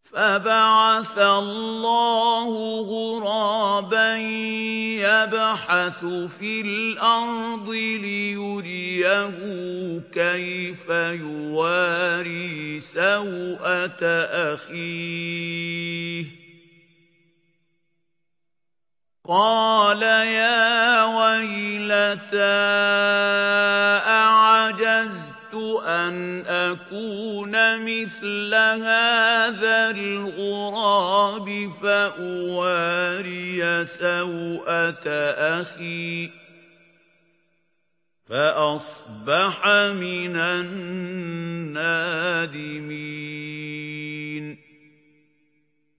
فبعث الله غرابا يبحث في الأرض ليريه كيف يواري سوءة أخيه قال يا ويلتى أعجزت أن أكون مثل هذا الغراب فأواري سوءة أخي فأصبح من النادمين